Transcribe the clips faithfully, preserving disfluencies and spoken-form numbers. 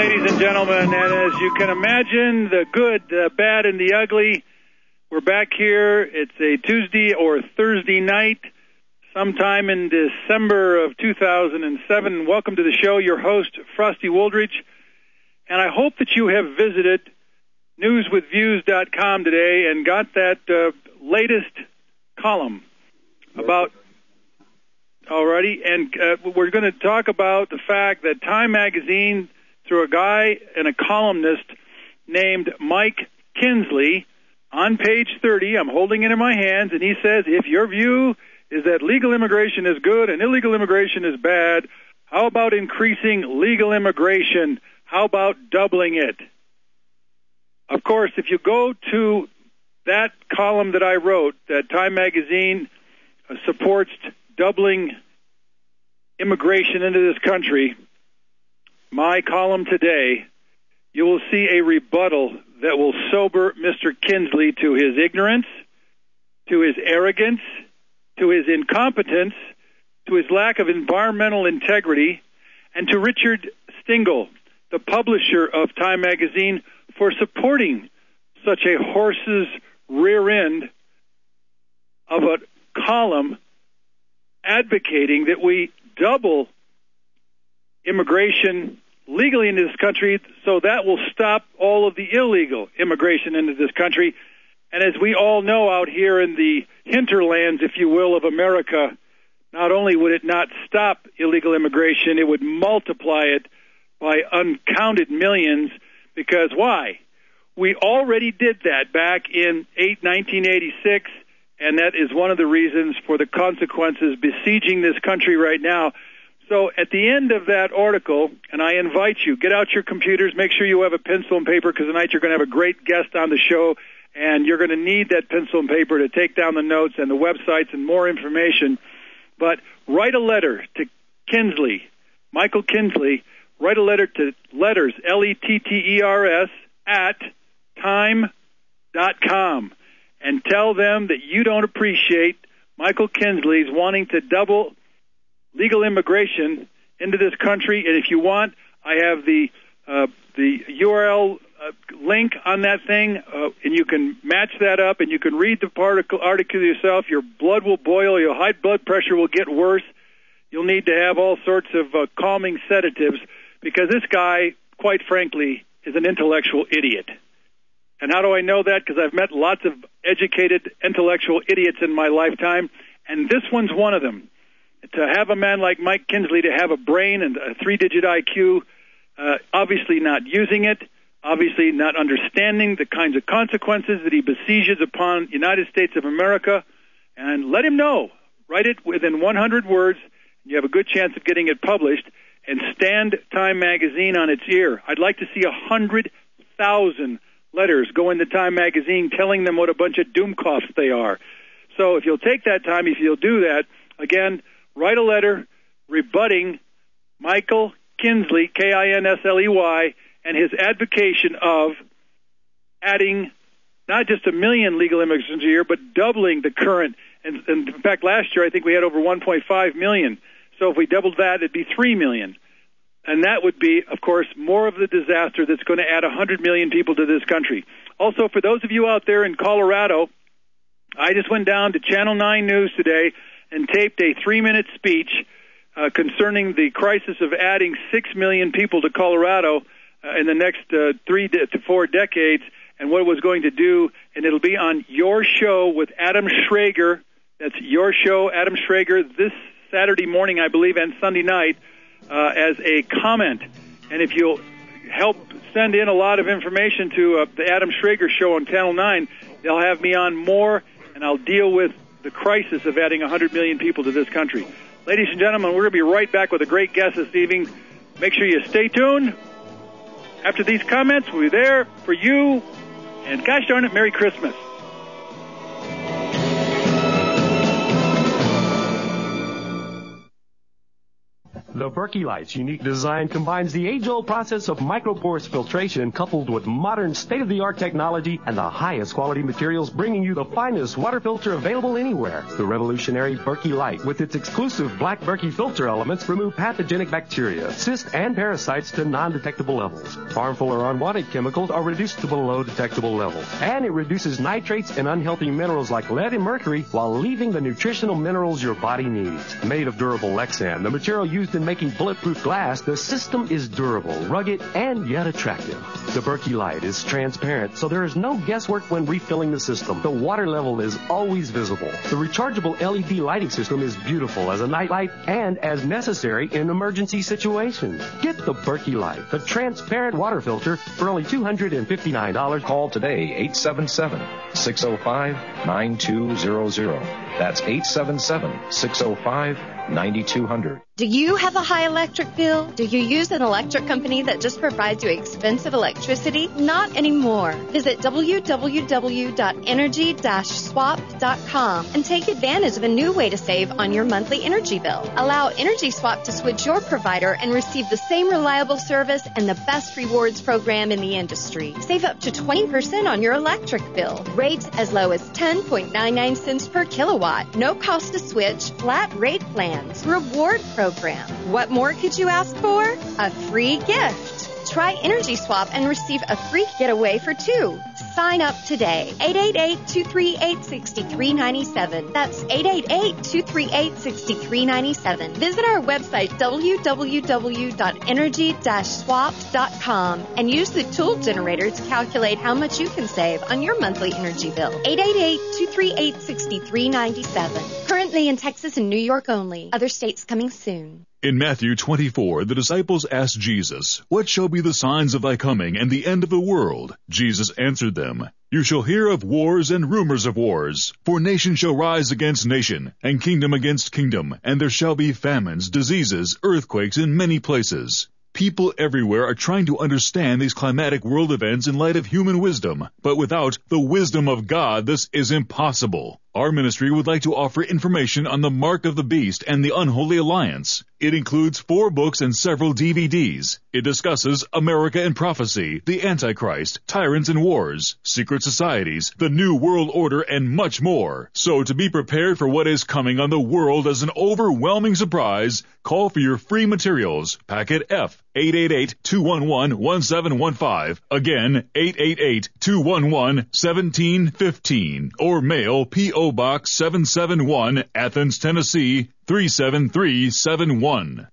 ladies and gentlemen, and as you can imagine, the good, the bad, and the ugly, we're back here. It's a Tuesday or Thursday night, sometime in December of two thousand seven. Welcome to the show, your host, Frosty Wooldridge, and I hope that you have visited news with views dot com today and got that uh, latest column about... Alrighty, and uh, we're going to talk about the fact that Time Magazine, through a guy and a columnist named Mike Kinsley, on page thirty, I'm holding it in my hands, and he says, if your view is that legal immigration is good and illegal immigration is bad, how about increasing legal immigration? How about doubling it? Of course, if you go to that column that I wrote, that Time Magazine uh, supports doubling immigration into this country, my column today, you will see a rebuttal that will sober Mister Kinsley to his ignorance, to his arrogance, to his incompetence, to his lack of environmental integrity, and to Richard Stengel, the publisher of Time Magazine, for supporting such a horse's rear end of a column advocating that we double immigration legally into this country, so that will stop all of the illegal immigration into this country. And as we all know out here in the hinterlands, if you will, of America, not only would it not stop illegal immigration, it would multiply it by uncounted millions, because why? We already did that back in nineteen eighty-six, and that is one of the reasons for the consequences besieging this country right now. So at the end of that article, and I invite you, get out your computers, make sure you have a pencil and paper, because tonight you're going to have a great guest on the show, and you're going to need that pencil and paper to take down the notes and the websites and more information. But write a letter to Kinsley, Michael Kinsley, write a letter to letters, L E T T E R S, at time dot com. And tell them that you don't appreciate Michael Kinsley's wanting to double legal immigration into this country. And if you want, I have the uh, the U R L uh, link on that thing, uh, and you can match that up, and you can read the article, article yourself. Your blood will boil. Your high blood pressure will get worse. You'll need to have all sorts of uh, calming sedatives, because this guy, quite frankly, is an intellectual idiot. And how do I know that? Because I've met lots of educated intellectual idiots in my lifetime, and this one's one of them. To have a man like Mike Kinsley, to have a brain and a three-digit I Q, uh, obviously not using it, obviously not understanding the kinds of consequences that he besieges upon the United States of America, and let him know. Write it within one hundred words, and you have a good chance of getting it published, and stand Time Magazine on its ear. I'd like to see one hundred thousand letters go into Time Magazine telling them what a bunch of doomcoffs they are. So if you'll take that time, if you'll do that, again, write a letter rebutting Michael Kinsley, K I N S L E Y, and his advocation of adding not just a million legal immigrants a year, but doubling the current. And, and in fact, last year I think we had over one point five million. So if we doubled that, it'd be three million. And that would be, of course, more of the disaster that's going to add one hundred million people to this country. Also, for those of you out there in Colorado, I just went down to Channel nine News today and taped a three-minute speech uh, concerning the crisis of adding six million people to Colorado uh, in the next uh, three to four decades, and what it was going to do. And it'll be on your show with Adam Schrager. That's your show, Adam Schrager, this Saturday morning, I believe, and Sunday night, uh, as a comment. And if you'll help send in a lot of information to uh, the Adam Schrager show on Channel nine, they'll have me on more, and I'll deal with the crisis of adding one hundred million people to this country. Ladies and gentlemen, we're going to be right back with a great guest this evening. Make sure you stay tuned. After these comments, we'll be there for you, and gosh darn it, Merry Christmas. The Berkey Light's unique design combines the age-old process of microporous filtration coupled with modern state-of-the-art technology and the highest quality materials, bringing you the finest water filter available anywhere. The revolutionary Berkey Light, with its exclusive black Berkey filter elements, remove pathogenic bacteria, cysts, and parasites to non-detectable levels. Harmful or unwanted chemicals are reduced to below detectable levels. And it reduces nitrates and unhealthy minerals like lead and mercury while leaving the nutritional minerals your body needs. Made of durable Lexan, the material used in making bulletproof glass, the system is durable, rugged, and yet attractive. The Berkey Light is transparent, so there is no guesswork when refilling the system. The water level is always visible. The rechargeable L E D lighting system is beautiful as a night light and as necessary in emergency situations. Get the Berkey Light, the transparent water filter, for only two hundred fifty-nine dollars. Call today, eight seven seven, six oh five, nine two zero zero. That's eight seven seven, six oh five, nine two zero zero. Do you have a high electric bill? Do you use an electric company that just provides you expensive electricity? Not anymore. Visit w w w dot energy dash swap dot com and take advantage of a new way to save on your monthly energy bill. Allow Energy Swap to switch your provider and receive the same reliable service and the best rewards program in the industry. Save up to twenty percent on your electric bill. Rates as low as ten point nine nine cents per kilowatt. No cost to switch. Flat rate plans. Reward program. What more could you ask for? A free gift. Try Energy Swap and receive a free getaway for two. Sign up today. eight eight eight, two three eight, six three nine seven. That's eight eight eight, two three eight, six three nine seven. Visit our website, w w w dot energy dash swap dot com, and use the tool generator to calculate how much you can save on your monthly energy bill. eight eight eight, two three eight, six three nine seven. Currently in Texas and New York only. Other states coming soon. In Matthew twenty-four, the disciples asked Jesus, "What shall be the signs of thy coming and the end of the world?" Jesus answered them, "You shall hear of wars and rumors of wars. For nation shall rise against nation, and kingdom against kingdom, and there shall be famines, diseases, earthquakes in many places." People everywhere are trying to understand these climatic world events in light of human wisdom, but without the wisdom of God, this is impossible. Our ministry would like to offer information on the Mark of the Beast and the Unholy Alliance. It includes four books and several D V Ds. It discusses America and prophecy, the Antichrist, tyrants and wars, secret societies, the New World Order, and much more. So to be prepared for what is coming on the world as an overwhelming surprise, call for your free materials. Packet F, eight eight eight, two one one, one seven one five. Again, eight eight eight, two one one, one seven one five. Or mail P O Box seven seven one, Athens, Tennessee, three seven three seven one.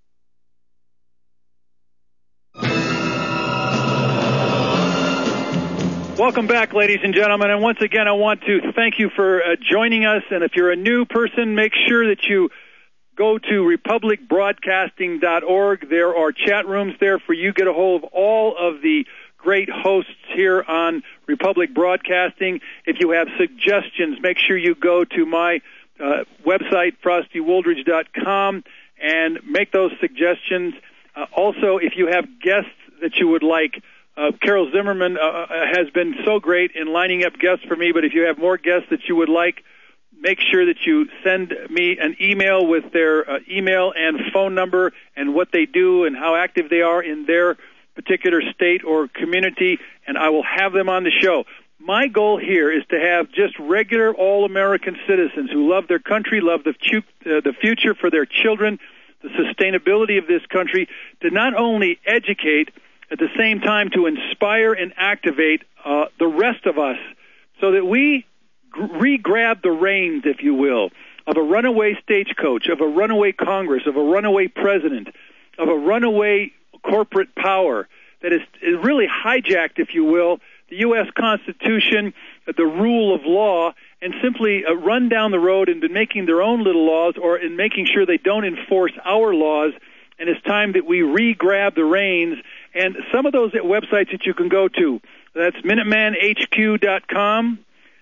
Welcome back, ladies and gentlemen, and once again I want to thank you for uh, joining us, and if you're a new person, make sure that you go to republic broadcasting dot org. There are chat rooms there for you. Get a hold of all of the great hosts here on Republic Broadcasting. If you have suggestions, make sure you go to my uh, website, frosty wooldridge dot com, and make those suggestions. Uh, also, if you have guests that you would like, uh, Carol Zimmerman uh, has been so great in lining up guests for me, but if you have more guests that you would like, make sure that you send me an email with their uh, email and phone number and what they do and how active they are in their particular state or community, and I will have them on the show. My goal here is to have just regular all-American citizens who love their country, love the, uh, the future for their children, the sustainability of this country, to not only educate, at the same time to inspire and activate uh, the rest of us so that we g- re-grab the reins, if you will, of a runaway stagecoach, of a runaway Congress, of a runaway president, of a runaway corporate power that is, is really hijacked, if you will, the U S Constitution, the rule of law, and simply uh, run down the road into making their own little laws or in making sure they don't enforce our laws. And it's time that we re-grab the reins. And some of those websites that you can go to, that's minuteman H Q dot com,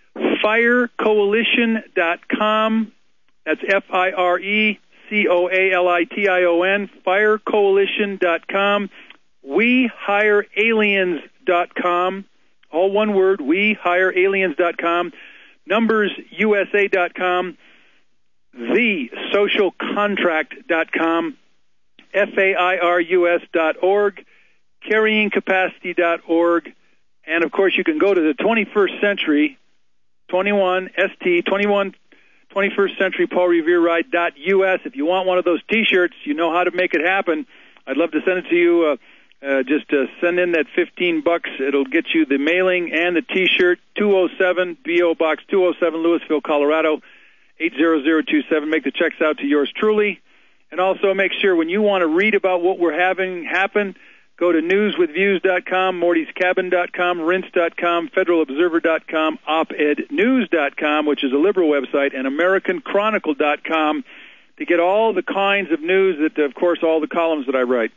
fire coalition dot com, that's F I R E C O A L I T I O N, fire coalition dot com, we hire aliens dot com, all one word, we hire aliens dot com, numbers U S A dot com, the social contract dot com, F A I R U S dot org, carrying capacity dot org, and, of course, you can go to the twenty-first century, twenty-one, S T, twenty-one, twenty-first century Paul Revere Ride dot U S. If you want one of those T-shirts, you know how to make it happen. I'd love to send it to you. Uh, uh, just uh, send in that fifteen bucks. It'll get you the mailing and the T-shirt, two oh seven, B O Box two oh seven, Louisville, Colorado, eight zero zero two seven. Make the checks out to yours truly. And also make sure when you want to read about what we're having happen, go to news with views dot com, mortys cabin dot com, rinse dot com, federal observer dot com, op ed news dot com, which is a liberal website, and american chronicle dot com to get all the kinds of news that, of course, all the columns that I write.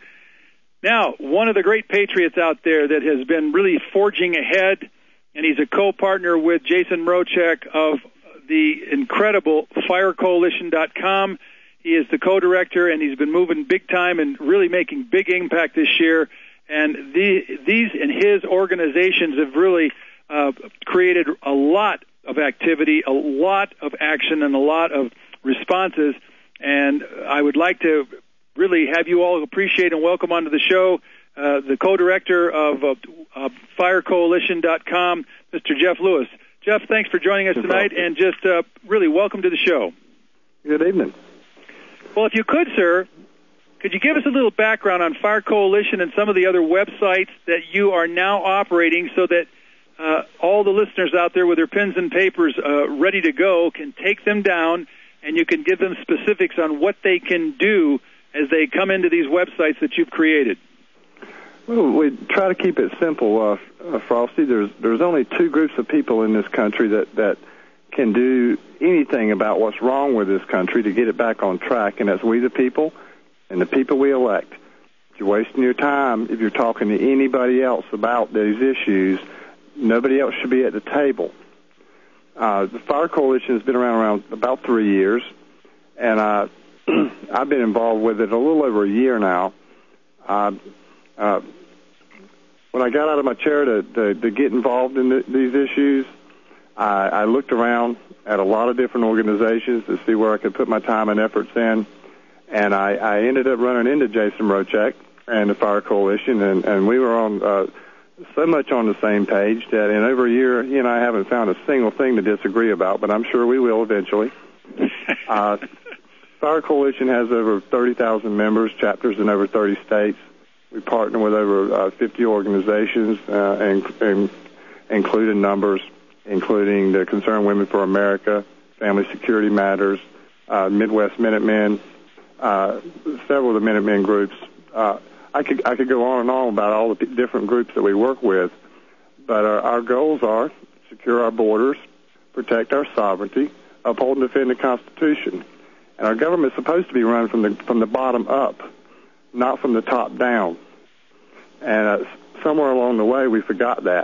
Now, one of the great patriots out there that has been really forging ahead, and he's a co-partner with Jason Mroczek of the incredible fire coalition dot com. He is the co-director, and he's been moving big time and really making big impact this year. And the, these and his organizations have really uh, created a lot of activity, a lot of action, and a lot of responses. And I would like to really have you all appreciate and welcome onto the show uh, the co-director of uh, uh, fire coalition dot com, Mister Jeff Lewis. Jeff, thanks for joining us tonight, and just uh, really welcome to the show. Good evening. Well, if you could, sir, could you give us a little background on Fire Coalition and some of the other websites that you are now operating so that uh, all the listeners out there with their pens and papers uh, ready to go can take them down, and you can give them specifics on what they can do as they come into these websites that you've created? Well, we try to keep it simple, uh, uh, Frosty. There's there's only two groups of people in this country that, that can do anything about what's wrong with this country to get it back on track, and that's we the people and the people we elect. If you're wasting your time, if you're talking to anybody else about these issues, nobody else should be at the table. Uh, the Fire Coalition has been around around about three years, and uh, I've been involved with it a little over a year now. Uh, uh, when I got out of my chair to, to, to get involved in the, these issues, I, I looked around at a lot of different organizations to see where I could put my time and efforts in, and I, I ended up running into Jason Mroczek and the Fire Coalition, and, and we were on uh, so much on the same page that in over a year, he and I haven't found a single thing to disagree about, but I'm sure we will eventually. uh, Fire Coalition has over thirty thousand members, chapters in over thirty states. We partner with over uh, fifty organizations, uh, and, and including numbers, including the Concerned Women for America, Family Security Matters, uh, Midwest Minutemen, uh, several of the Minutemen groups. Uh, I could I could go on and on about all the different groups that we work with, but our, our goals are secure our borders, protect our sovereignty, uphold and defend the Constitution. And our government is supposed to be run from the from the bottom up, not from the top down. And uh, somewhere along the way, we forgot that.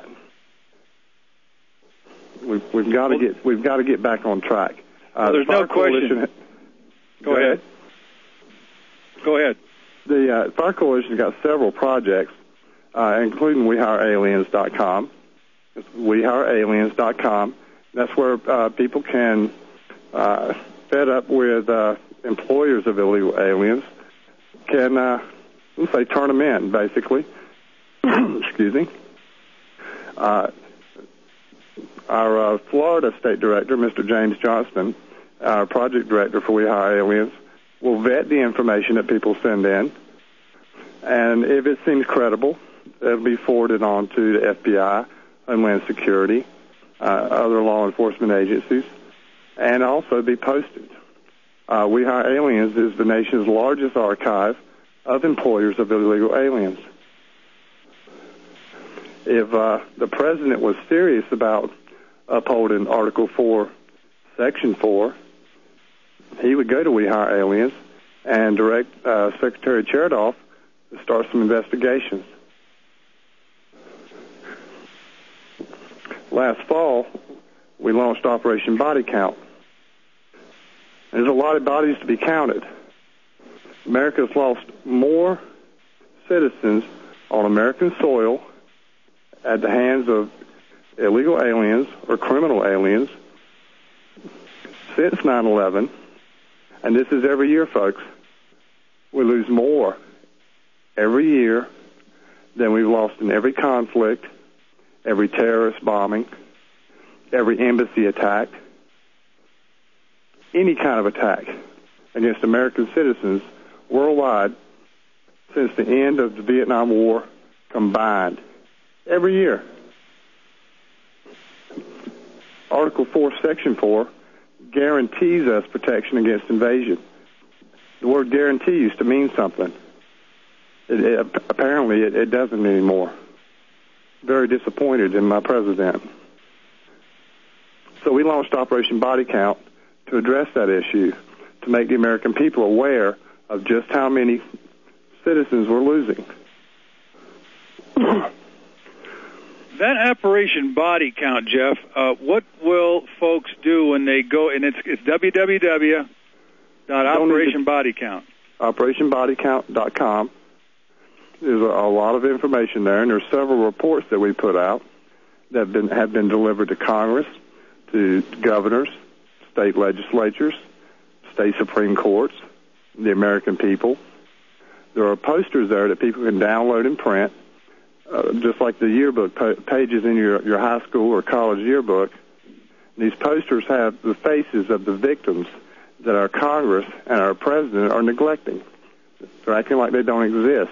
We've, we've got to get we've got to get back on track. Uh, well, there's no question. Ha- Go, Go ahead. ahead. Go ahead. The uh, Fire Coalition has got several projects, uh, including we hire aliens dot com. we hire aliens dot com. That's where uh, people can, uh, fed up with uh, employers of illegal aliens, can, uh, let's say, turn them in, basically. Excuse me. Uh, our uh, Florida State Director, Mister James Johnston, our project director for We Hire Aliens, will vet the information that people send in, and if it seems credible, it'll be forwarded on to the F B I, Homeland Security, uh, other law enforcement agencies, and also be posted. Uh, We Hire Aliens is the nation's largest archive of employers of illegal aliens. If uh, the president was serious about upholding Article four, Section four, he would go to We Hire Aliens and direct uh, Secretary Chertoff to start some investigations. Last fall, we launched Operation Body Count. There's a lot of bodies to be counted. America's lost more citizens on American soil at the hands of illegal aliens or criminal aliens since nine eleven, and this is every year, folks, we lose more every year than we've lost in every conflict, every terrorist bombing, every embassy attack, any kind of attack against American citizens worldwide since the end of the Vietnam War combined. Every year. Article four, Section four guarantees us protection against invasion. The word guarantee used to mean something. It, it, apparently, it, it doesn't anymore. Very disappointed in my president. So we launched Operation Body Count to address that issue, to make the American people aware of just how many citizens we're losing. That Operation Body Count, Jeff, uh, what will folks do when they go, and it's, it's w w w dot operation body count. operation body count dot com. There's a, a lot of information there, and there's several reports that we put out that have been, have been delivered to Congress, to governors, state legislatures, state Supreme Courts, the American people. There are posters there that people can download and print, uh, just like the yearbook pa- pages in your, your high school or college yearbook. These posters have the faces of the victims that our Congress and our president are neglecting. They're acting like they don't exist.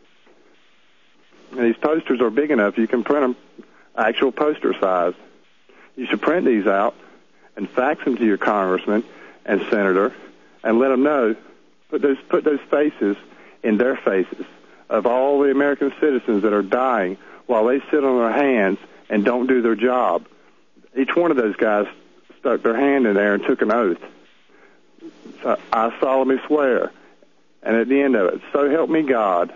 And these posters are big enough you can print them actual poster size. You should print these out and fax them to your congressman and senator and let them know, put those, put those faces in their faces of all the American citizens that are dying while they sit on their hands and don't do their job. Each one of those guys stuck their hand in there and took an oath. So I solemnly swear. And at the end of it, so help me God.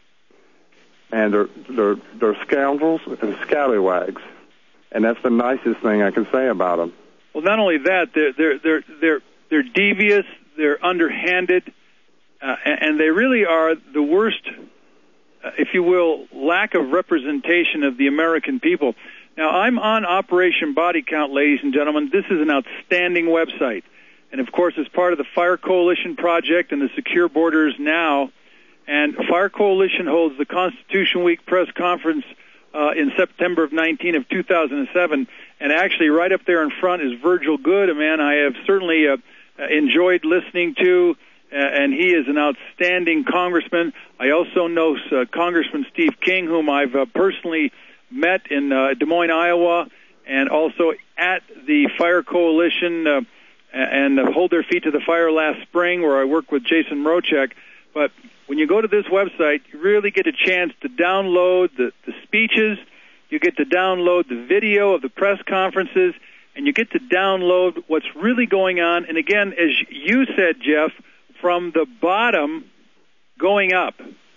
And they're, they're, they're scoundrels and scallywags. And that's the nicest thing I can say about them. Well, not only that, they're, they're, they're, they're, they're devious, they're underhanded, uh, and they really are the worst, uh, if you will, lack of representation of the American people. Now, I'm on Operation Body Count, ladies and gentlemen. This is an outstanding website. And, of course, it's part of the Fire Coalition Project and the Secure Borders Now. And Fire Coalition holds the Constitution Week press conference uh, in September of nineteen of two thousand seven. And actually, right up there in front is Virgil Good, a man I have certainly uh, enjoyed listening to, uh, and he is an outstanding congressman. I also know uh, Congressman Steve King, whom I've uh, personally met in uh, Des Moines, Iowa, and also at the Fire Coalition uh, and uh, Hold Their Feet to the Fire last spring, where I worked with Jason Mroczek. But when you go to this website, you really get a chance to download the, the speeches, you get to download the video of the press conferences, and you get to download what's really going on. And again, as you said, Jeff, from the bottom going up.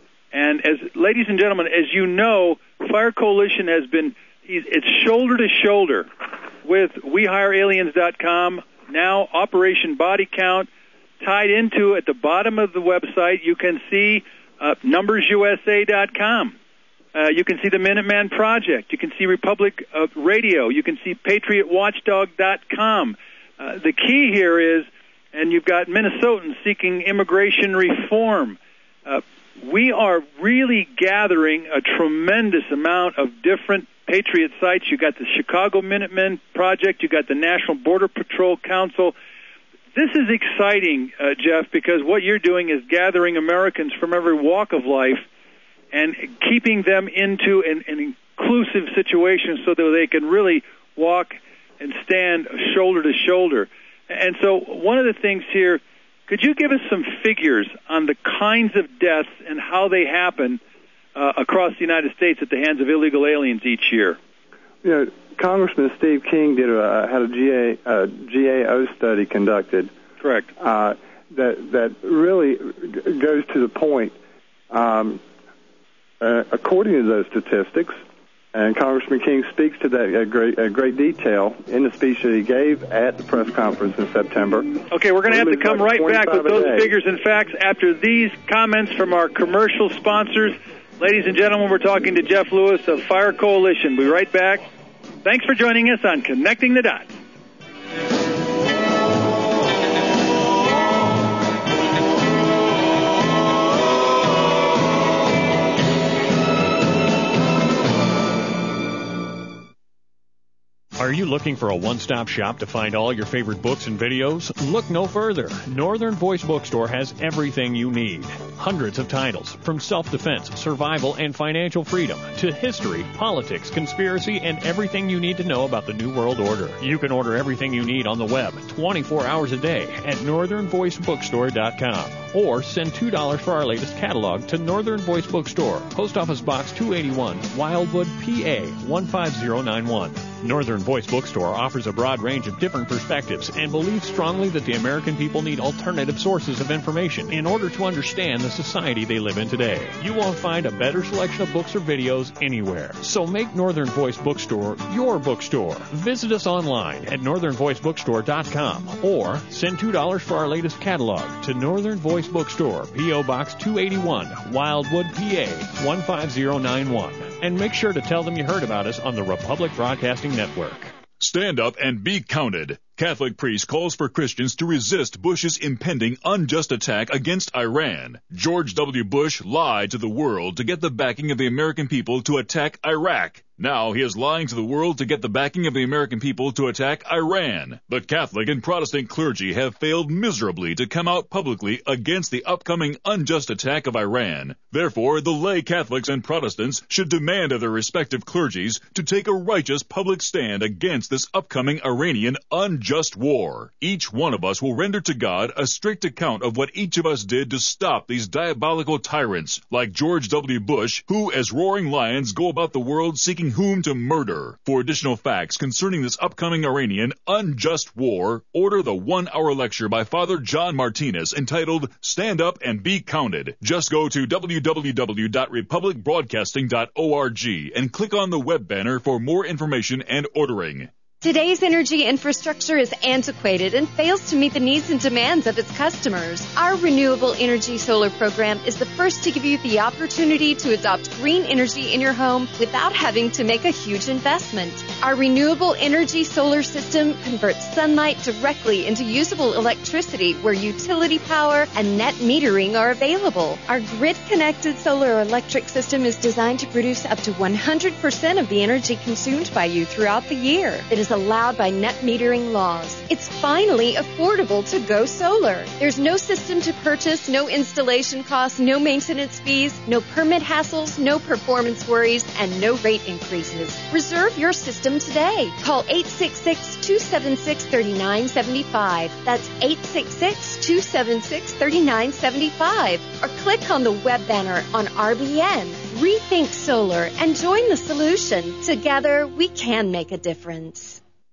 And as ladies and gentlemen, as you know, Fire Coalition has been, it's shoulder to shoulder with we hire aliens dot com, now Operation Body Count. Tied into, at the bottom of the website, you can see uh, numbers U S A dot com. Uh, you can see the Minuteman Project. You can see Republic uh, Radio. You can see Patriot Watchdog dot com. Uh, the key here is, and you've got Minnesotans seeking immigration reform. Uh, we are really gathering a tremendous amount of different Patriot sites. You got the Chicago Minutemen Project. You got the National Border Patrol Council. This is exciting, uh, Jeff, because what you're doing is gathering Americans from every walk of life and keeping them into an, an inclusive situation so that they can really walk and stand shoulder to shoulder. And so one of the things here, could you give us some figures on the kinds of deaths and how they happen uh, across the United States at the hands of illegal aliens each year? Yeah. Congressman Steve King did a, had a G A, uh, G A O study conducted. Correct. Uh, that that really goes to the point. Um, uh, according to those statistics, and Congressman King speaks to that at great, at great detail in the speech that he gave at the press conference in September. Okay, we're going to have to come right back with those figures and facts after these comments from our commercial sponsors. Ladies and gentlemen, we're talking to Jeff Lewis of Fire Coalition. We'll be right back. Thanks for joining us on Connecting the Dots. you looking for a one-stop shop to find all your favorite books and videos? Look no further. Northern Voice Bookstore has everything you need. Hundreds of titles, from self-defense, survival, and financial freedom, to history, politics, conspiracy, and everything you need to know about the New World Order. You can order everything you need on the web twenty-four hours a day at northern voice bookstore dot com. Or send two dollars for our latest catalog to Northern Voice Bookstore, Post Office Box two eighty-one, Wildwood, P A one five zero nine one. Northern Voice Bookstore offers a broad range of different perspectives and believes strongly that the American people need alternative sources of information in order to understand the society they live in today. You won't find a better selection of books or videos anywhere. So make Northern Voice Bookstore your bookstore. Visit us online at northern voice bookstore dot com or send two dollars for our latest catalog to Northern Voice Bookstore, P O Box two eighty-one, Wildwood, P A one five zero nine one. And make sure to tell them you heard about us on the Republic Broadcasting Network. Stand up and be counted. Catholic priest calls for Christians to resist Bush's impending unjust attack against Iran. George W. Bush lied to the world to get the backing of the American people to attack Iraq. Now he is lying to the world to get the backing of the American people to attack Iran. The Catholic and Protestant clergy have failed miserably to come out publicly against the upcoming unjust attack of Iran. Therefore, the lay Catholics and Protestants should demand of their respective clergies to take a righteous public stand against this upcoming Iranian unjust war. Each one of us will render to God a strict account of what each of us did to stop these diabolical tyrants like George W. Bush, who as roaring lions go about the world seeking whom to murder. For additional facts concerning this upcoming Iranian unjust war, order the one-hour lecture by Father John Martinez entitled Stand Up and Be Counted. Just go to w w w dot republic broadcasting dot org and click on the web banner for more information and ordering. Today's energy infrastructure is antiquated and fails to meet the needs and demands of its customers. Our Renewable Energy Solar program is the first to give you the opportunity to adopt green energy in your home without having to make a huge investment. Our Renewable Energy Solar system converts sunlight directly into usable electricity where utility power and net metering are available. Our grid-connected solar electric system is designed to produce up to one hundred percent of the energy consumed by you throughout the year. It is allowed by net metering laws. It's finally affordable to go solar. There's no system to purchase, no installation costs, no maintenance fees, no permit hassles, no performance worries, and no rate increases. Reserve your system today. Call eight six six, two seven six, three nine seven five. That's eight six six, two seven six, three nine seven five. Or click on the web banner on R B N. Rethink solar and join the solution. Together, we can make a difference.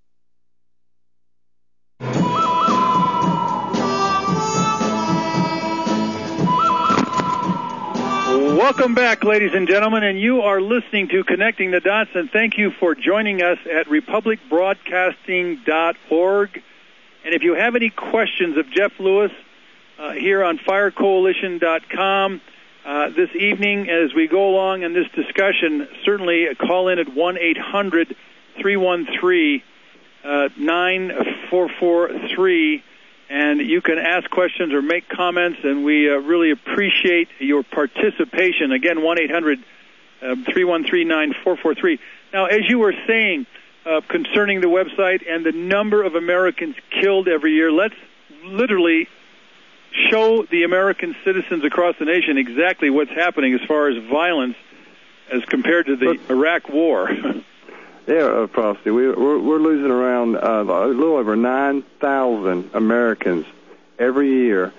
Welcome back, ladies and gentlemen, and you are listening to Connecting the Dots, and thank you for joining us at republic broadcasting dot org. And if you have any questions of Jeff Lewis uh, here on fire coalition dot com uh, this evening as we go along in this discussion, certainly call in at one eight hundred, three one three, nine four four three. And you can ask questions or make comments, and we uh, really appreciate your participation. Again, one eight hundred, three one three, nine four four three. Now, as you were saying uh, concerning the website and the number of Americans killed every year, let's literally show the American citizens across the nation exactly what's happening as far as violence as compared to the Iraq War. Yeah, uh, Frosty, we, we're, we're losing around uh, a little over nine thousand Americans every year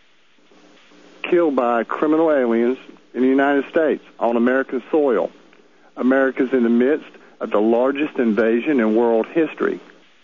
killed by criminal aliens in the United States on American soil. America's in the midst of the largest invasion in world history.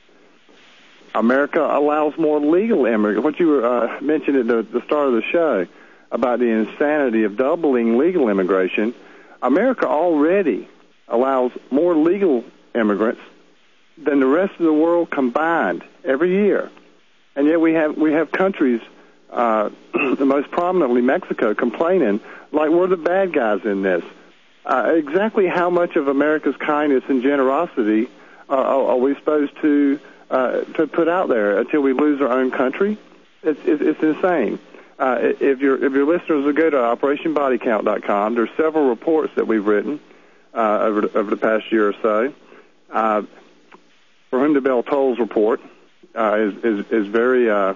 America allows more legal immigrants. What you uh, mentioned at the, the start of the show about the insanity of doubling legal immigration, America already allows more legal immigrants than the rest of the world combined every year. And yet we have we have countries, uh, the most prominently Mexico, complaining like we're the bad guys in this. Uh, exactly how much of America's kindness and generosity uh, are, are we supposed to uh, to put out there until we lose our own country? It's, it's, it's insane. Uh, if your if your listeners will go to operation body count dot com, there's several reports that we've written Uh, over, the, over the past year or so. Uh, For Whom the Bell Tolls report uh, is, is is very. Uh,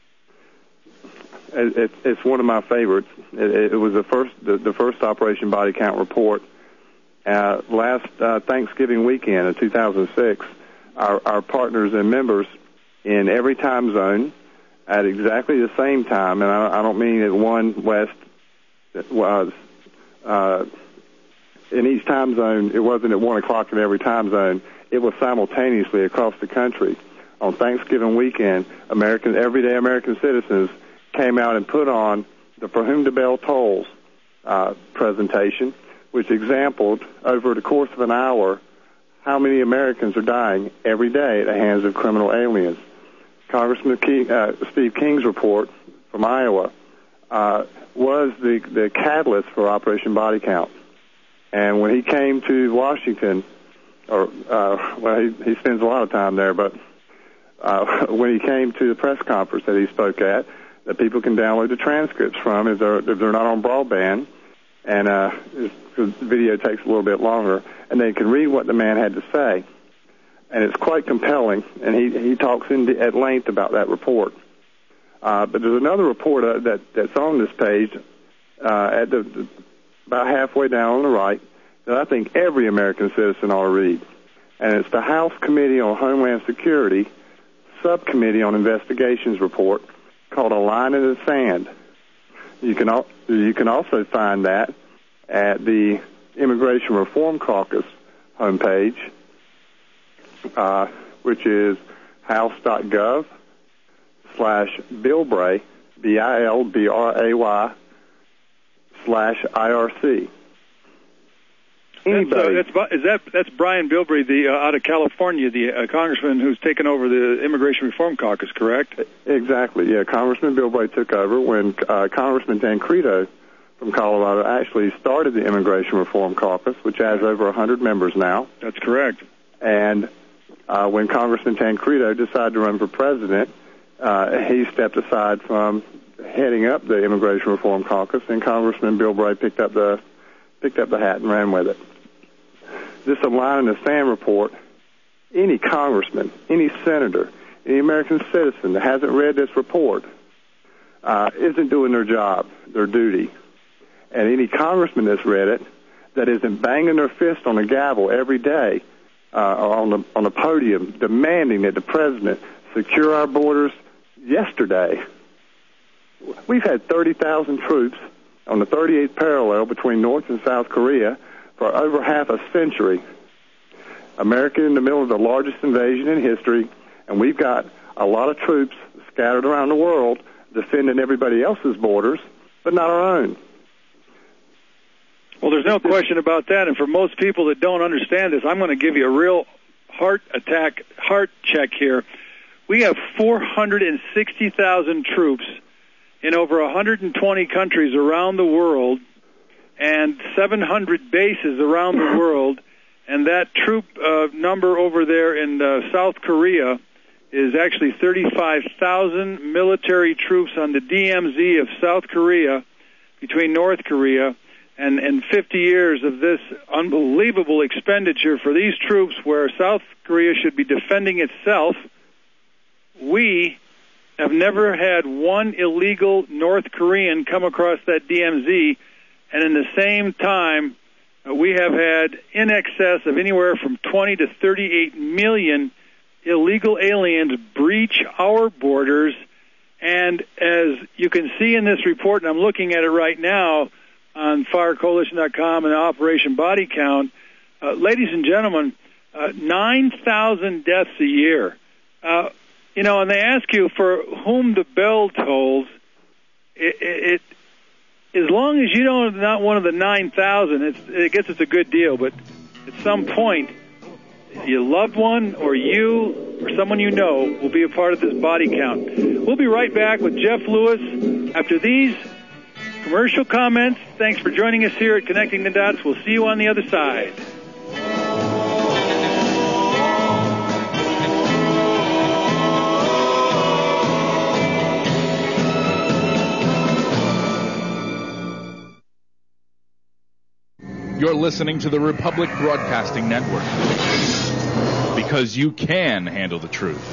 it, it's one of my favorites. It, it was the first the, the first Operation Body Count report. Uh, last uh, Thanksgiving weekend of two thousand six, our, our partners and members in every time zone at exactly the same time, and I, I don't mean at one west. Was uh, in each time zone. It wasn't at one o'clock in every time zone. It was simultaneously across the country on Thanksgiving weekend. American, everyday American citizens came out and put on the For Whom the Bell Tolls uh, presentation, which exampled over the course of an hour how many Americans are dying every day at the hands of criminal aliens. Congressman King, uh, Steve King's report from Iowa uh, was the, the catalyst for Operation Body Count. And when he came to Washington, or uh, well, he, he spends a lot of time there, but uh, when he came to the press conference that he spoke at, that people can download the transcripts from if they're, if they're not on broadband, and uh, the video takes a little bit longer, and they can read what the man had to say. And it's quite compelling, and he, he talks in the, at length about that report. Uh, but there's another report uh, that, that's on this page uh, at the, the about halfway down on the right that I think every American citizen ought to read. And it's the House Committee on Homeland Security Subcommittee on Investigations report called A Line in the Sand. You can, al- you can also find that at the Immigration Reform Caucus homepage, uh, which is house.gov slash Bilbray, B I L B R A Y, slash I R C. Anybody, that's, uh, that's is that that's Brian Bilbray, the uh, out of California, the uh, congressman who's taken over the Immigration Reform Caucus, correct? Exactly. Yeah, Congressman Bilbray took over when uh, Congressman Tancredo from Colorado actually started the Immigration Reform Caucus, which has over one hundred members now. That's correct. And uh, when Congressman Tancredo decided to run for president, uh, he stepped aside from heading up the Immigration Reform Caucus, and Congressman Bilbray picked up the picked up the hat and ran with it. This A Line in the Sand report, any congressman, any senator, any American citizen that hasn't read this report uh, isn't doing their job, their duty. And any congressman that's read it that isn't banging their fist on the gavel every day uh, on the on the podium demanding that the president secure our borders yesterday. We've had thirty thousand troops on the thirty-eighth parallel between North and South Korea for over half a century. America in the middle of the largest invasion in history, and we've got a lot of troops scattered around the world defending everybody else's borders, but not our own. Well, there's no question about that, and for most people that don't understand this, I'm going to give you a real heart attack, heart check here. We have four hundred sixty thousand troops in over one hundred twenty countries around the world and seven hundred bases around the world, and that troop uh, number over there in uh, South Korea is actually thirty-five thousand military troops on the D M Z of South Korea between North Korea, and, and fifty years of this unbelievable expenditure for these troops where South Korea should be defending itself. We have never had one illegal North Korean come across that D M Z, and in the same time, uh, we have had in excess of anywhere from twenty to thirty-eight million illegal aliens breach our borders. And as you can see in this report, and I'm looking at it right now on fire coalition dot com and Operation Body Count, uh, ladies and gentlemen, uh, nine thousand deaths a year. Uh, You know, and they ask you for whom the bell tolls. It, it, it as long as you don't not one of the nine thousand, it's, I guess it's a good deal. But at some point, your loved one or you or someone you know will be a part of this body count. We'll be right back with Jeff Lewis after these commercial comments. Thanks for joining us here at Connecting the Dots. We'll see you on the other side. You're listening to the Republic Broadcasting Network. because you can handle the truth.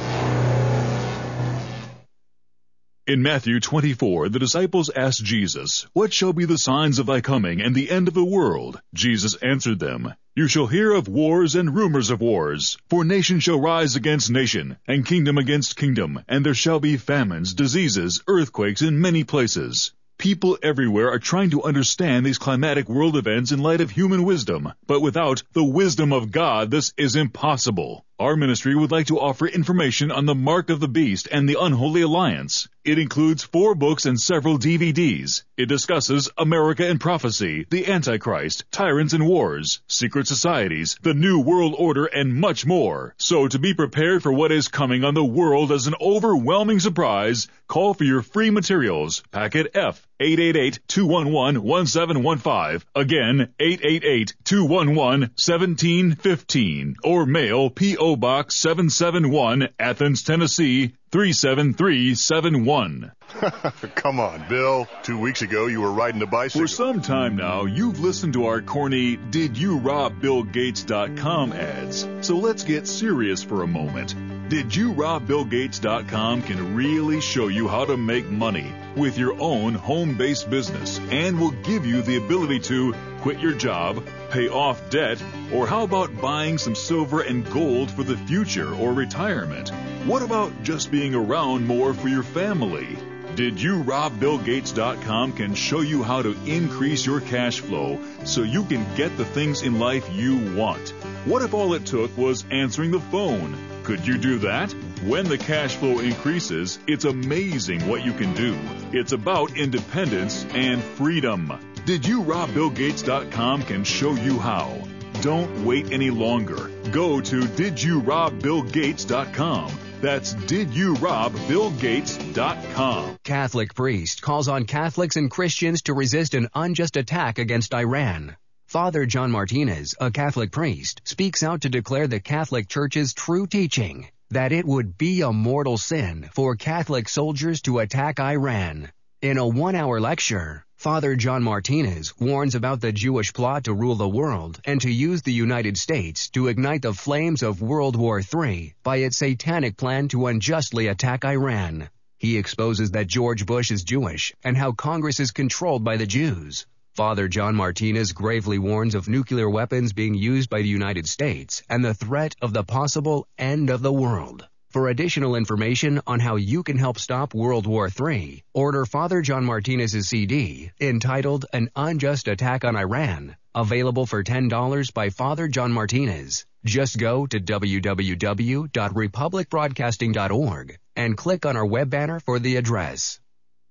In Matthew twenty-four, the disciples asked Jesus, "What shall be the signs of thy coming and the end of the world?" Jesus answered them, "You shall hear of wars and rumors of wars. For nation shall rise against nation, and kingdom against kingdom, and there shall be famines, diseases, earthquakes in many places." People everywhere are trying to understand these climatic world events in light of human wisdom, but without the wisdom of God, this is impossible. Our ministry would like to offer information on the Mark of the Beast and the Unholy Alliance. It includes four books and several D V Ds. It discusses America and prophecy, the Antichrist, tyrants and wars, secret societies, the New World Order, and much more. So to be prepared for what is coming on the world as an overwhelming surprise, call for your free materials. Packet F, eight eight eight, two one one, one seven one five. Again, eight eight eight, two one one, one seven one five. Or mail P O Box seven seven one, Athens, Tennessee, three seven three seven one. Come on, Bill. Two weeks ago, you were riding a bicycle. For some time now, you've listened to our corny Did You Rob Bill Gates dot com ads. So let's get serious for a moment. Did You Rob Bill Gates dot com can really show you how to make money with your own home-based business and will give you the ability to quit your job, pay off debt, or how about buying some silver and gold for the future or retirement? What about just being around more for your family? Did You Rob Bill Gates dot com can show you how to increase your cash flow so you can get the things in life you want. What if all it took was answering the phone? Could you do that? When the cash flow increases, it's amazing what you can do. It's about independence and freedom. Did You Rob Bill Gates dot com can show you how. Don't wait any longer. Go to Did You Rob Bill Gates dot com. That's Did You Rob Bill Gates dot com. Catholic priest calls on Catholics and Christians to resist an unjust attack against Iran. Father John Martinez, a Catholic priest, speaks out to declare the Catholic Church's true teaching, that it would be a mortal sin for Catholic soldiers to attack Iran. In a one-hour lecture, Father John Martinez warns about the Jewish plot to rule the world and to use the United States to ignite the flames of World War Three by its satanic plan to unjustly attack Iran. He exposes that George Bush is Jewish and how Congress is controlled by the Jews. Father John Martinez gravely warns of nuclear weapons being used by the United States and the threat of the possible end of the world. For additional information on how you can help stop World War Three, order Father John Martinez's C D entitled An Unjust Attack on Iran, available for ten dollars by Father John Martinez. Just go to w w w dot republic broadcasting dot org and click on our web banner for the address.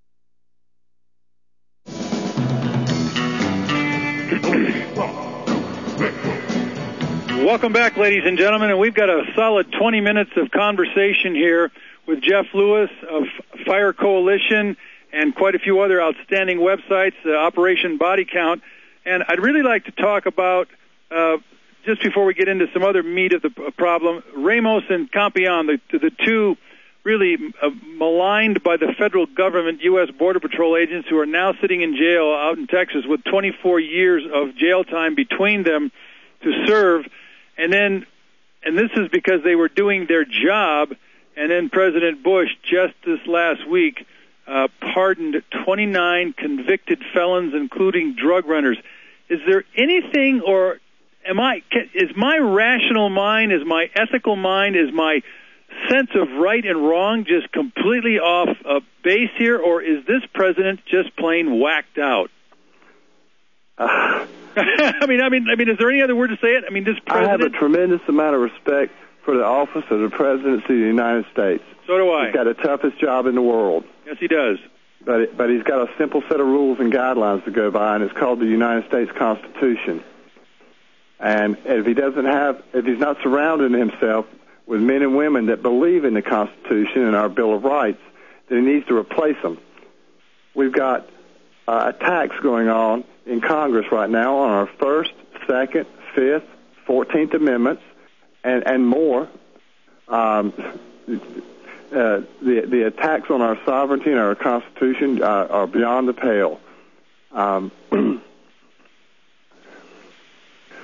Welcome back, ladies and gentlemen, and we've got a solid twenty minutes of conversation here with Jeff Lewis of Fire Coalition and quite a few other outstanding websites, uh, Operation Body Count. And I'd really like to talk about, uh, just before we get into some other meat of the problem, Ramos and Campion, the, the two really uh, maligned by the federal government U S Border Patrol agents who are now sitting in jail out in Texas with twenty-four years of jail time between them to serve. And then, and this is because they were doing their job, and then President Bush just this last week uh, pardoned twenty-nine convicted felons, including drug runners. Is there anything, or am I, is my rational mind, is my ethical mind, is my sense of right and wrong just completely off uh, base here, or is this president just plain whacked out? Uh. I mean, I mean, I mean, is there any other word to say it? I mean, this president... I have a tremendous amount of respect for the office of the presidency of the United States. So do I. He's got the toughest job in the world. Yes, he does. But it, but he's got a simple set of rules and guidelines to go by, and it's called the United States Constitution. And if he doesn't have, if he's not surrounding himself with men and women that believe in the Constitution and our Bill of Rights, then he needs to replace them. We've got uh, attacks going on in Congress right now on our First, Second, Fifth, Fourteenth Amendments, and and more. Um, uh, the the attacks on our sovereignty and our Constitution uh, are beyond the pale. Um,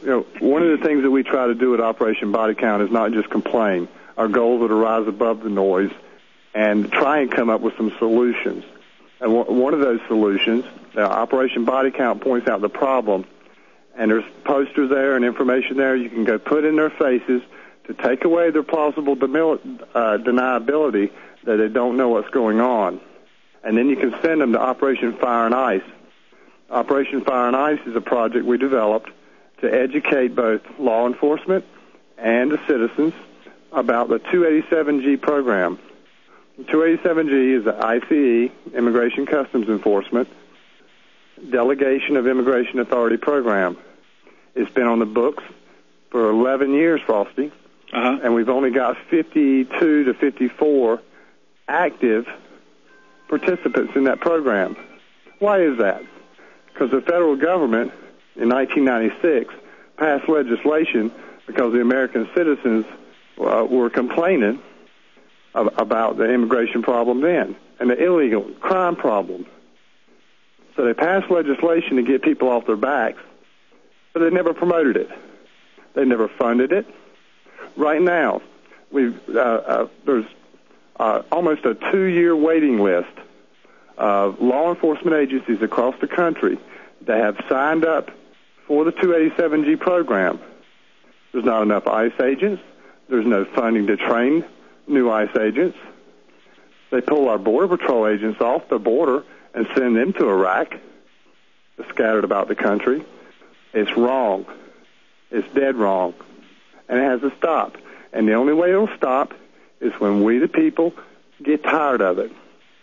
you know, one of the things that we try to do at Operation Body Count is not just complain. Our goals are to rise above the noise and try and come up with some solutions. And one of those solutions, uh, Operation Body Count points out the problem, and there's posters there and information there you can go put in their faces to take away their plausible demil- uh, deniability that they don't know what's going on. And then you can send them to Operation Fire and Ice. Operation Fire and Ice is a project we developed to educate both law enforcement and the citizens about the two eighty-seven G program. The two eighty-seven G is the I C E, Immigration Customs Enforcement, Delegation of Immigration Authority program. It's been on the books for eleven years, Frosty, uh-huh. and we've only got fifty-two to fifty-four active participants in that program. Why is that? Because the federal government in nineteen ninety-six passed legislation because the American citizens uh, were complaining of, about the immigration problem then and the illegal crime problem. So they passed legislation to get people off their backs, but they never promoted it. They never funded it. Right now, we've uh, uh, there's uh, almost a two-year waiting list of law enforcement agencies across the country that have signed up for the two eighty-seven G program. There's not enough ICE agents. There's no funding to train new ICE agents. They pull our Border Patrol agents off the border and send them to Iraq, scattered about the country. It's wrong. It's dead wrong. And it has to stop. And the only way it'll stop is when we, the people, get tired of it.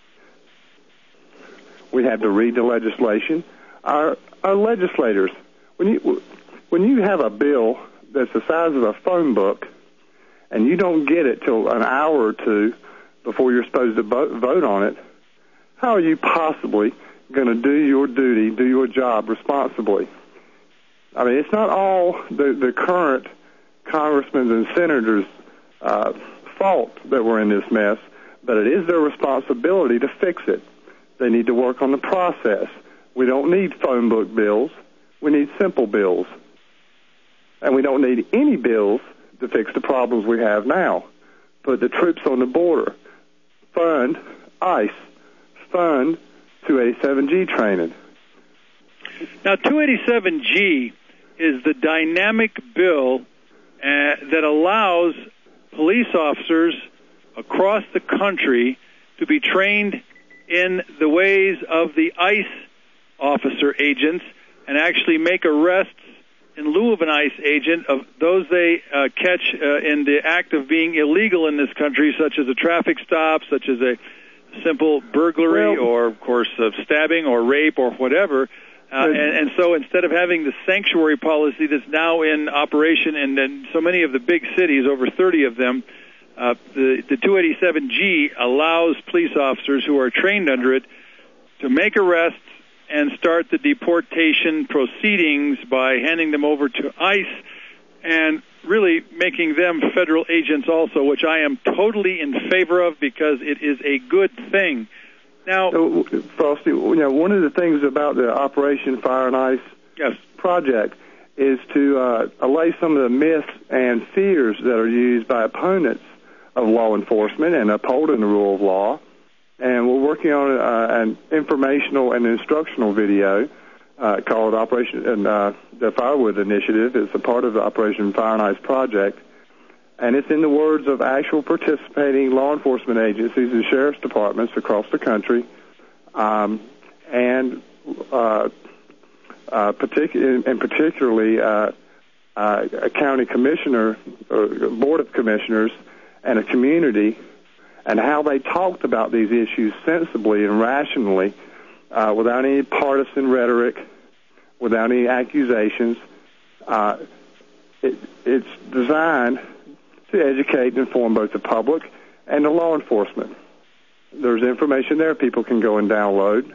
We have to read the legislation. Our our legislators, when you when you have a bill that's the size of a phone book, and you don't get it till an hour or two before you're supposed to vote on it, how are you possibly going to do your duty, do your job responsibly? I mean, it's not all the, the current congressmen and senators' uh, fault that we're in this mess, but it is their responsibility to fix it. They need to work on the process. We don't need phone book bills. We need simple bills. And we don't need any bills to fix the problems we have now. Put the troops on the border. Fund ICE. Fund two eighty-seven G training. Now, two eighty-seven G is the dynamic bill uh, that allows police officers across the country to be trained in the ways of the ICE officer agents and actually make arrests in lieu of an ICE agent of those they uh, catch uh, in the act of being illegal in this country, such as a traffic stop, such as a simple burglary, well, or, of course, of stabbing or rape or whatever. Uh, and, and so instead of having the sanctuary policy that's now in operation in, in so many of the big cities, over thirty of them, uh, the, the two eighty-seven G allows police officers who are trained under it to make arrests and start the deportation proceedings by handing them over to ICE and really making them federal agents also, which I am totally in favor of because it is a good thing. Now, so, Frosty, you know, one of the things about the Operation Fire and Ice yes. project is to uh, allay some of the myths and fears that are used by opponents of law enforcement and upholding the rule of law. And we're working on uh, an informational and instructional video uh, called Operation and uh, the Firewood Initiative. It's a part of the Operation Fire and Ice project. And it's in the words of actual participating law enforcement agencies and sheriff's departments across the country, um, and uh, uh, partic- and particularly uh, uh, a county commissioner or board of commissioners and a community, and how they talked about these issues sensibly and rationally, uh, without any partisan rhetoric, without any accusations. Uh, it, it's designed to educate and inform both the public and the law enforcement. There's information there people can go and download.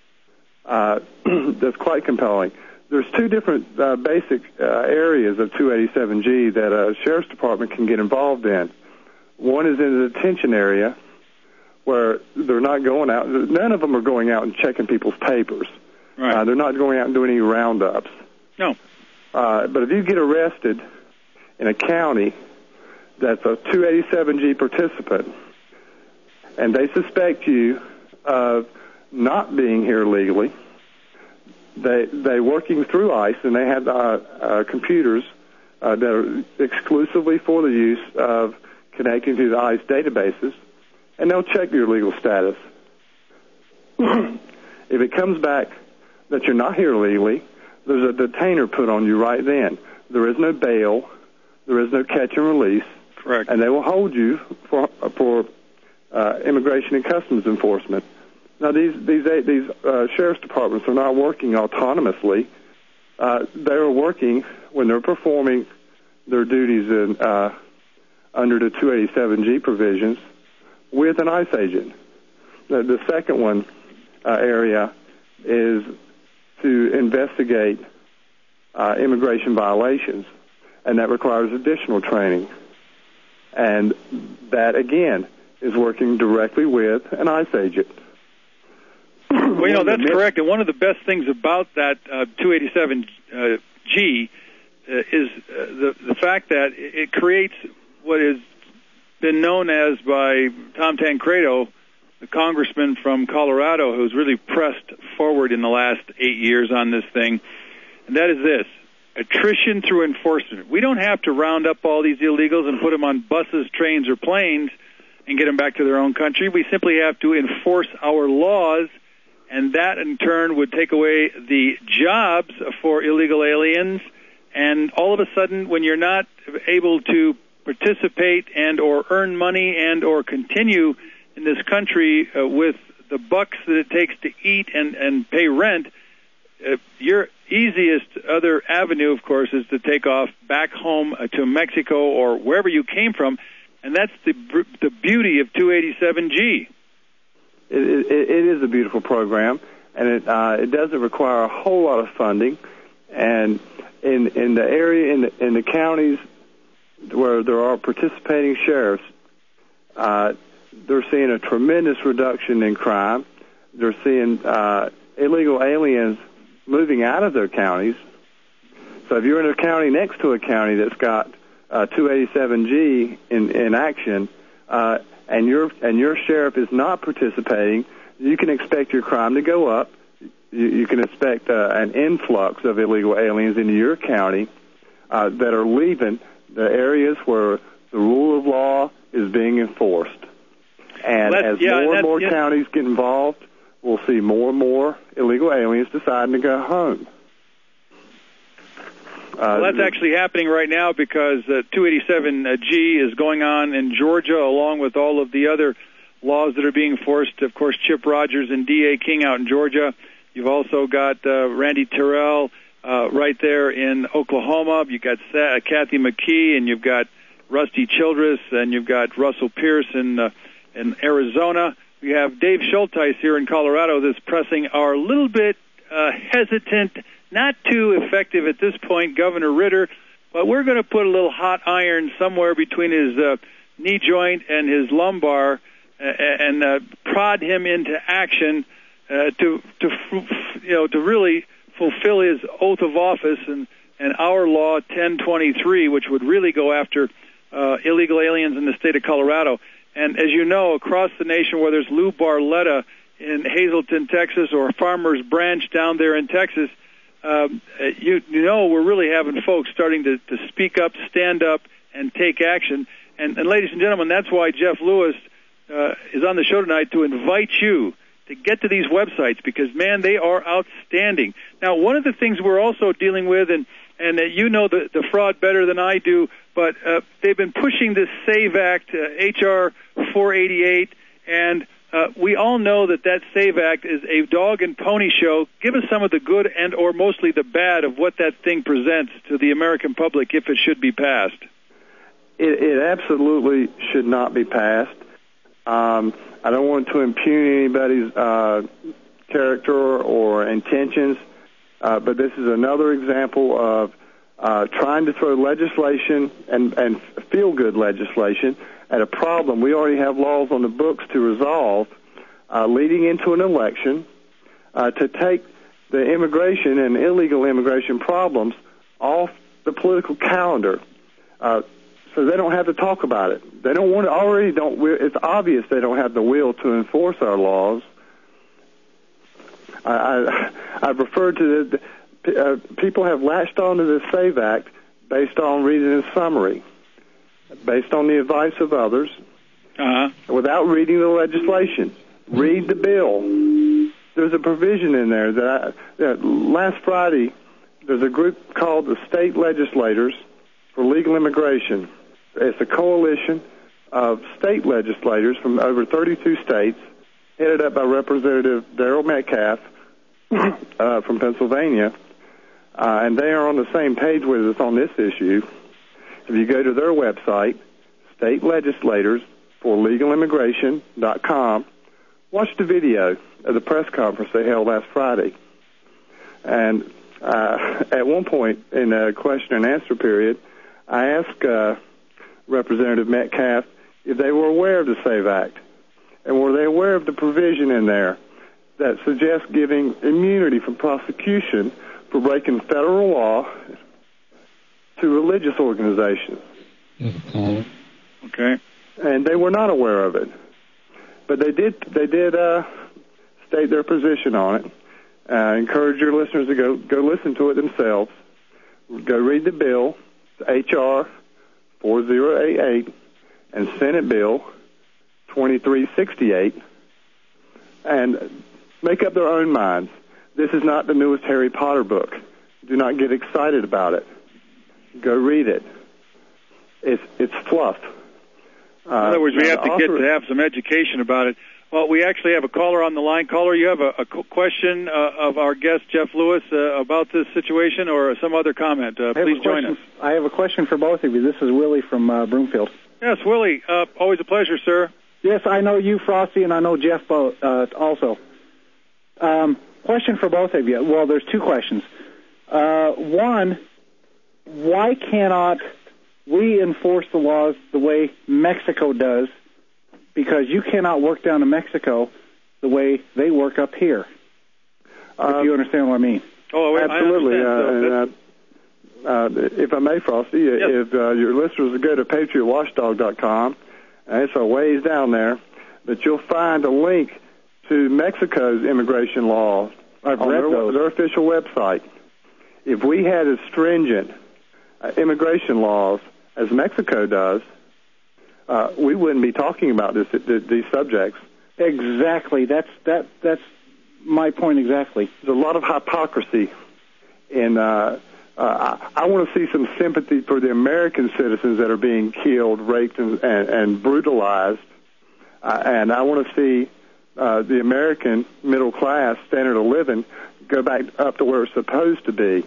Uh, that's quite compelling. There's two different uh, basic uh, areas of two eighty-seven G that a sheriff's department can get involved in. One is in the detention area, where they're not going out. None of them are going out and checking people's papers. Right. Uh, they're not going out and doing any roundups. No. Uh, but if you get arrested in a county that's a two eighty-seven G participant, and they suspect you of not being here legally, they they working through ICE, and they have uh, uh, computers uh, that are exclusively for the use of connecting to the ICE databases, and they'll check your legal status. If it comes back that you're not here legally, there's a detainer put on you right then. There is no bail. There is no catch and release. Correct. And they will hold you for for uh, immigration and customs enforcement. Now, these these these uh, sheriff's departments are not working autonomously. Uh, they are working when they're performing their duties in, uh, under the two eighty-seven G provisions with an ICE agent. The, the second one uh, area is to investigate uh, immigration violations, and that requires additional training. And that, again, is working directly with an ICE agent. Well, you know, that's correct. And one of the best things about that uh, two eighty-seven G uh, is uh, the, the fact that it creates what has been known as by Tom Tancredo, the congressman from Colorado, who's really pressed forward in the last eight years on this thing, and that is this: attrition through enforcement. We don't have to round up all these illegals and put them on buses, trains, or planes and get them back to their own country. We simply have to enforce our laws, and that in turn would take away the jobs for illegal aliens. And all of a sudden, when you're not able to participate and or earn money and or continue in this country uh, with the bucks that it takes to eat and, and pay rent, uh, your easiest other avenue, of course, is to take off back home uh, to Mexico or wherever you came from, and that's the the beauty of two eighty-seven G. It, it, it is a beautiful program, and it uh, it doesn't require a whole lot of funding. And in in the area in the, in the counties where there are participating sheriffs, uh, they're seeing a tremendous reduction in crime. They're seeing uh, illegal aliens moving out of their counties. So if you're in a county next to a county that's got uh, two eighty-seven G in, in action, uh, and your and your sheriff is not participating, you can expect your crime to go up. You, you can expect uh, an influx of illegal aliens into your county uh, that are leaving the areas where the rule of law is being enforced. And well, as yeah, more and more yeah. counties get involved, we'll see more and more illegal aliens deciding to go home. Uh, well, that's actually happening right now because uh, two eighty-seven G is going on in Georgia, along with all of the other laws that are being enforced. Of course, Chip Rogers and D A King out in Georgia. You've also got uh, Randy Terrell uh, right there in Oklahoma. You've got Sa- Kathy McKee, and you've got Rusty Childress, and you've got Russell Pierce in, uh, in Arizona. We have Dave Schulteis here in Colorado that's pressing our little bit uh, hesitant, not too effective at this point, Governor Ritter, but we're going to put a little hot iron somewhere between his uh, knee joint and his lumbar uh, and uh, prod him into action uh, to, to, you know, to really fulfill his oath of office and, and our law ten twenty-three, which would really go after uh, illegal aliens in the state of Colorado. And as you know, across the nation, whether it's Lou Barletta in Hazleton, Texas, or Farmers Branch down there in Texas, um, you, you know we're really having folks starting to, to speak up, stand up, and take action. And, and ladies and gentlemen, that's why Jeff Lewis uh, is on the show tonight to invite you to get to these websites because, man, they are outstanding. Now, one of the things we're also dealing with, and, and uh, you know the, the fraud better than I do, but uh, they've been pushing this SAVE Act, uh, H R four eighty-eight, and uh, we all know that that SAVE Act is a dog and pony show. Give us some of the good and or mostly the bad of what that thing presents to the American public if it should be passed. It, it absolutely should not be passed. Um, I don't want to impugn anybody's uh, character or intentions, uh, but this is another example of Uh, trying to throw legislation and, and feel-good legislation at a problem we already have laws on the books to resolve, uh, leading into an election, uh, to take the immigration and illegal immigration problems off the political calendar, uh, so they don't have to talk about it. They don't want to. Already don't. It's obvious they don't have the will to enforce our laws. I, I, I've referred to the. Uh, people have latched onto this SAVE Act based on reading a summary, based on the advice of others, uh-huh. without reading the legislation. Read the bill. There's a provision in there that, I, that last Friday, there's a group called the State Legislators for Legal Immigration. It's a coalition of state legislators from over thirty-two states, headed up by Representative Daryl Metcalf uh, from Pennsylvania. Uh, and they are on the same page with us on this issue. If you go to their website, state legislators for legal immigration dot com, watch the video of the press conference they held last Friday. And uh, at one point in a question and answer period, I asked uh, Representative Metcalf if they were aware of the SAVE Act, and were they aware of the provision in there that suggests giving immunity from prosecution for breaking federal law to religious organizations. Mm-hmm. Okay. And they were not aware of it. But they did they did uh, state their position on it. Uh, I encourage your listeners to go, go listen to it themselves. Go read the bill, H R four oh eight eight, and Senate Bill twenty-three sixty-eight, and make up their own minds. This is not the newest Harry Potter book. Do not get excited about it. Go read it. It's it's fluff. Uh, In other words, we have to author, get to have some education about it. Well, we actually have a caller on the line. Caller, you have a, a question uh, of our guest, Jeff Lewis, uh, about this situation or some other comment. Uh, please join us. I have a question for both of you. This is Willie from uh, Broomfield. Yes, Willie. Uh, always a pleasure, sir. Yes, I know you, Frosty, and I know Jeff both, uh, also. Um, question for both of you. Well, there's two questions. Uh, one, why cannot we enforce the laws the way Mexico does? Because you cannot work down in Mexico the way they work up here. Uh, if you understand what I mean. Oh, absolutely. I uh, and, uh, uh, if I may, Frosty, yes. if uh, your listeners would go to patriot watchdog dot com, and it's a ways down there, but you'll find a link to Mexico's immigration laws I've on read their, those. their official website. If we had as stringent uh, immigration laws as Mexico does, uh, we wouldn't be talking about this, these subjects. Exactly. That's that. That's my point exactly. There's a lot of hypocrisy, and uh, uh, I, I want to see some sympathy for the American citizens that are being killed, raped, and, and, and brutalized, uh, and I want to see uh, the American middle class standard of living go back up to where it's supposed to be.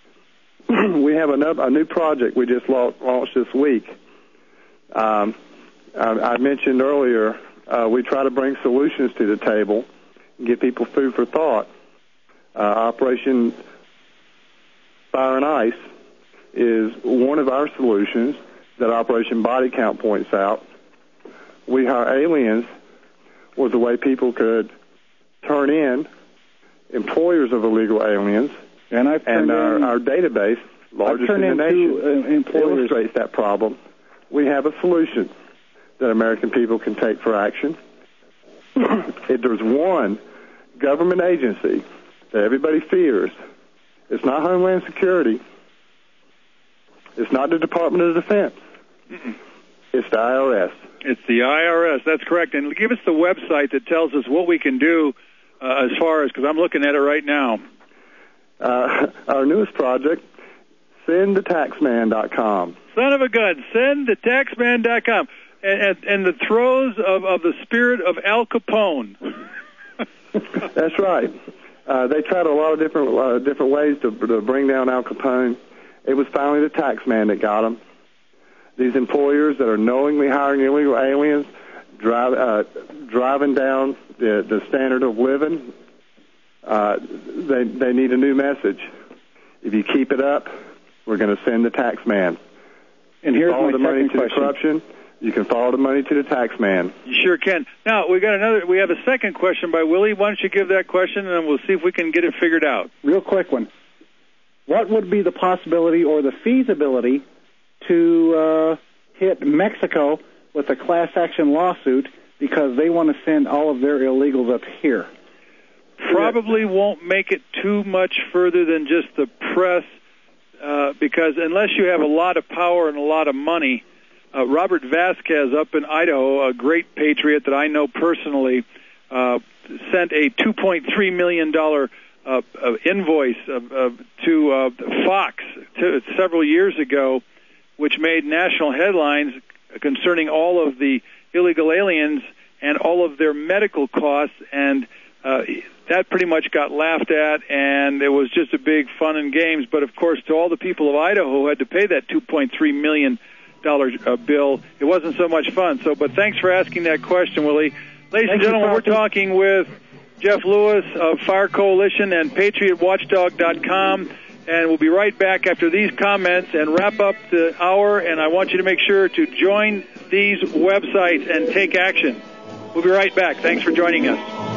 We have another, a new project we just launched this week. Um, I, I mentioned earlier uh, we try to bring solutions to the table and give people food for thought. Uh, Operation Fire and Ice is one of our solutions that Operation Body Count points out. We Hire Aliens was a way people could turn in employers of illegal aliens, and, I've and our, in, our database, largest in the nation, uh, employers. illustrates that problem. We have a solution that American people can take for action. If there's one government agency that everybody fears, it's not Homeland Security, it's not the Department of Defense, Mm-mm. it's the I R S. It's the I R S, that's correct. And give us the website that tells us what we can do uh, as far as, because I'm looking at it right now. Uh, our newest project, send the taxman dot com. Son of a gun, send the taxman dot com. And, and, and the throes of, of the spirit of Al Capone. That's right. Uh, they tried a lot of different uh, different ways to, to bring down Al Capone. It was finally the taxman that got him. These employers that are knowingly hiring illegal aliens, drive, uh, driving down the, the standard of living, uh, they, they need a new message. If you keep it up, we're going to send the taxman. And here's follow my the money second to question. the corruption. You can follow the money to the taxman. You sure can. Now we got another. We have a second question by Willie. Why don't you give that question, and then we'll see if we can get it figured out. Real quick one. what would be the possibility or the feasibility to uh, hit Mexico with a class action lawsuit because they want to send all of their illegals up here? Probably won't make it too much further than just the press, uh, because unless you have a lot of power and a lot of money, uh, Robert Vasquez up in Idaho, a great patriot that I know personally, uh, sent a two point three million dollars uh, uh, invoice uh, uh, to uh, Fox to, several years ago, which made national headlines concerning all of the illegal aliens and all of their medical costs, and uh, that pretty much got laughed at, and it was just a big fun and games. But, of course, to all the people of Idaho who had to pay that two point three million dollars uh, bill, it wasn't so much fun. So, but thanks for asking that question, Willie. Ladies and gentlemen, we're talking with Jeff Lewis of Fire Coalition and Patriot Watchdog dot com, and we'll be right back after these comments and wrap up the hour, and I want you to make sure to join these websites and take action. We'll be right back. Thanks for joining us.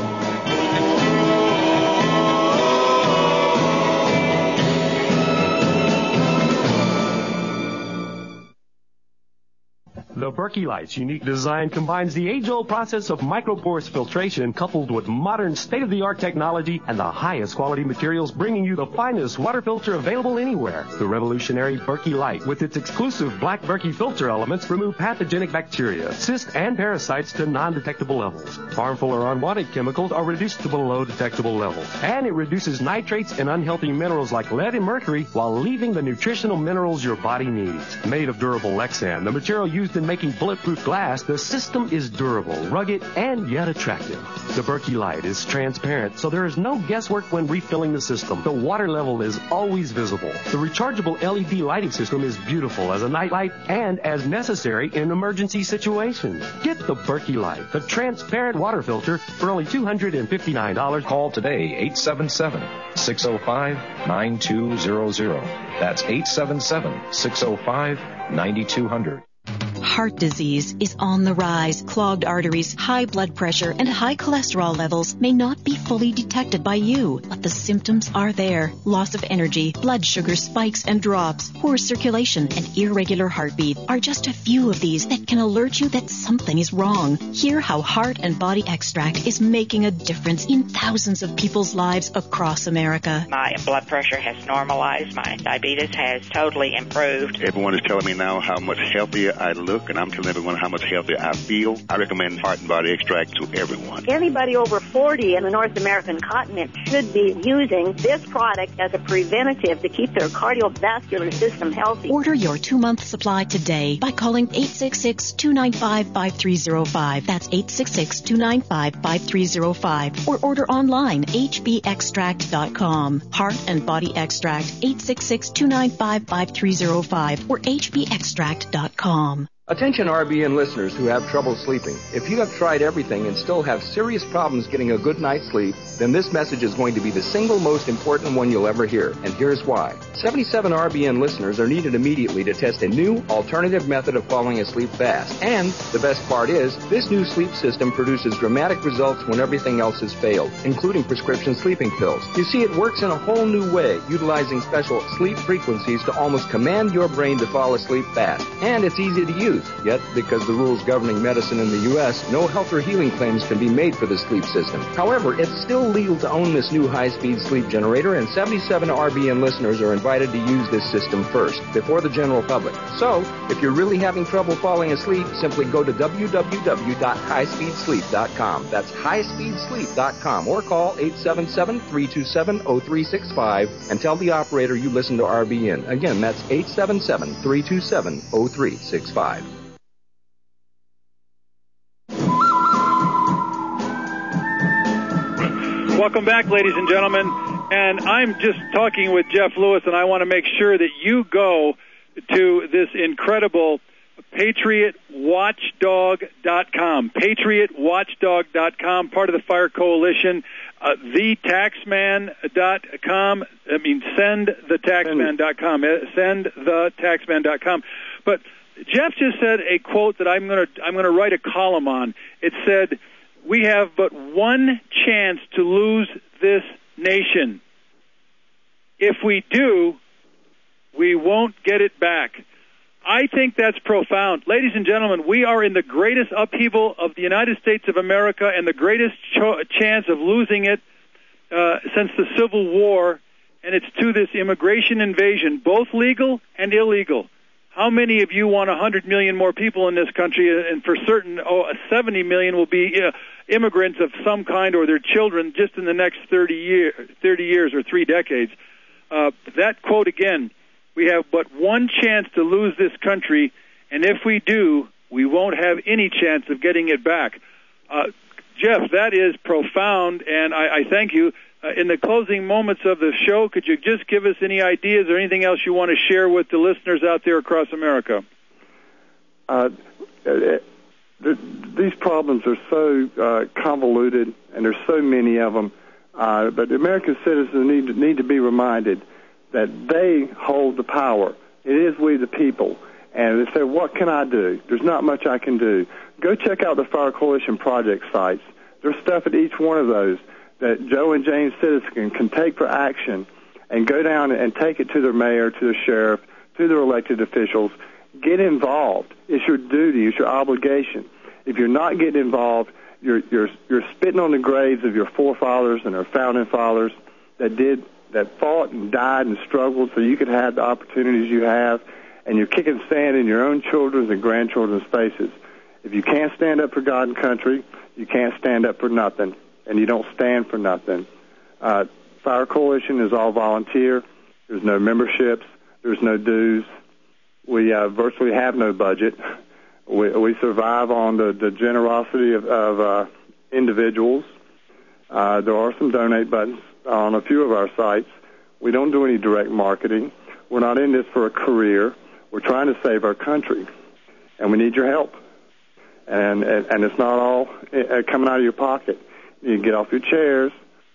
The Berkey Light's unique design combines the age-old process of micropores filtration coupled with modern state-of-the-art technology and the highest quality materials, bringing you the finest water filter available anywhere. The revolutionary Berkey Light, with its exclusive black Berkey filter elements, remove pathogenic bacteria, cysts, and parasites to non-detectable levels. Harmful or unwanted chemicals are reduced to below detectable levels. And it reduces nitrates and unhealthy minerals like lead and mercury while leaving the nutritional minerals your body needs. Made of durable Lexan, the material used in making bulletproof glass, the system is durable, rugged, and yet attractive. The Berkey Light is transparent, so there is no guesswork when refilling the system. The water level is always visible. The rechargeable L E D lighting system is beautiful as a night light and as necessary in emergency situations. Get the Berkey Light, the transparent water filter, for only two hundred fifty-nine dollars. Call today, eight seven seven, six oh five, nine two zero zero. That's eight seven seven, six oh five, nine two zero zero. Heart disease is on the rise. Clogged arteries, high blood pressure, and high cholesterol levels may not be fully detected by you, but the symptoms are there. Loss of energy, blood sugar spikes and drops, poor circulation, and irregular heartbeat are just a few of these that can alert you that something is wrong. Hear how Heart and Body Extract is making a difference in thousands of people's lives across America. My blood pressure has normalized. My diabetes has totally improved. Everyone is telling me now how much healthier I look, and I'm telling everyone how much healthier I feel. I recommend Heart and Body Extract to everyone. Anybody over forty in the North American continent should be using this product as a preventative to keep their cardiovascular system healthy. Order your two-month supply today by calling eight six six, two nine five, five three zero five. That's eight six six, two nine five, five three zero five. Or order online, H B extract dot com. Heart and Body Extract, eight six six, two nine five, five three zero five or H B extract dot com. Attention R B N listeners who have trouble sleeping. If you have tried everything and still have serious problems getting a good night's sleep, then this message is going to be the single most important one you'll ever hear. And here's why. seventy-seven R B N listeners are needed immediately to test a new alternative method of falling asleep fast. And the best part is, this new sleep system produces dramatic results when everything else has failed, including prescription sleeping pills. You see, it works in a whole new way, utilizing special sleep frequencies to almost command your brain to fall asleep fast. And it's easy to use. Yet, because the rules governing medicine in the U S, no health or healing claims can be made for this sleep system. However, it's still legal to own this new high-speed sleep generator, and seventy-seven R B N listeners are invited to use this system first, before the general public. So, if you're really having trouble falling asleep, simply go to w w w dot high speed sleep dot com. That's high speed sleep dot com, or call eight seven seven, three two seven, zero three six five and tell the operator you listen to R B N. Again, that's eight seven seven, three two seven, zero three six five. Welcome back, ladies and gentlemen. And I'm just talking with Jeff Lewis, and I want to make sure that you go to this incredible Patriot Watchdog dot com. Patriot Watchdog dot com, part of the Fire Coalition. Uh, the taxman dot com. I mean, send the taxman dot com. send the taxman dot com. But Jeff just said a quote that I'm going to I'm going to write a column on. It said, "We have but one chance to lose this nation. If we do, we won't get it back. I think that's profound. Ladies and gentlemen, we are in the greatest upheaval of the United States of America and the greatest cho- chance of losing it uh, since the Civil War, and it's to this immigration invasion, both legal and illegal. How many of you want one hundred million more people in this country, and for certain oh, seventy million will be uh, immigrants of some kind or their children just in the next thirty, year, thirty years or three decades? Uh, that quote again, we have but one chance to lose this country, and if we do, we won't have any chance of getting it back. Uh, Jeff, that is profound, and I, I thank you. Uh, in the closing moments of the show, could you just give us any ideas or anything else you want to share with the listeners out there across America? Uh, th- these problems are so uh, convoluted, and there's so many of them, uh, but the American citizens need to, need to be reminded that they hold the power. It is we the people. And they say, what can I do? There's not much I can do. Go check out the Fire Coalition project sites. There's stuff at each one of those that Joe and James Citizen can take for action and go down and take it to their mayor, to the sheriff, to their elected officials. Get involved. It's your duty. It's your obligation. If you're not getting involved, you're, you're, you're spitting on the graves of your forefathers and our founding fathers that did that fought and died and struggled so you could have the opportunities you have, and you're kicking sand in your own children's and grandchildren's faces. If you can't stand up for God and country, you can't stand up for nothing, and you don't stand for nothing. Uh, Fire Coalition is all volunteer. There's no memberships. There's no dues. We uh, virtually have no budget. We, we survive on the, the generosity of, of uh, individuals. Uh, there are some donate buttons on a few of our sites. We don't do any direct marketing. We're not in this for a career. We're trying to save our country, and we need your help. And and, and it's not all uh, coming out of your pocket. You can get off your chairs.